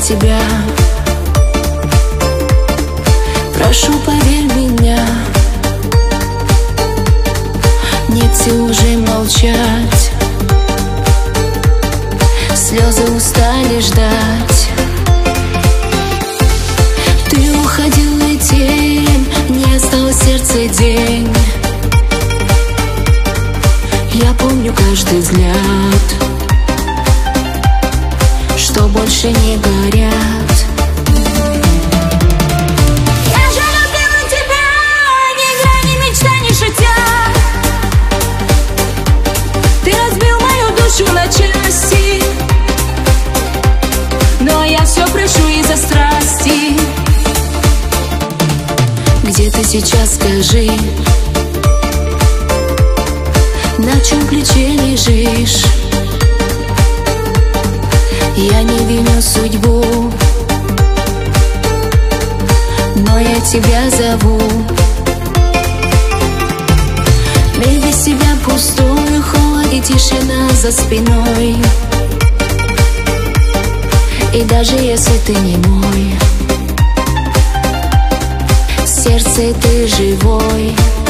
тебя. Прошу, поверь меня, нет сил уже молчать. Слезы устали ждать. Ты уходил, и тень, не осталось в сердце день. Я помню каждый взгляд, что больше не горят. Я же любила тебя, ни игра, ни мечта, ни шутя. Ты разбил мою душу на части, но я все прощу из-за страсти. Где ты сейчас, скажи? На чьем плече лежишь? Я не виню судьбу, но я тебя зову. Мир без тебя пустой, холод и тишина за спиной. И даже если ты не мой, в сердце ты живой.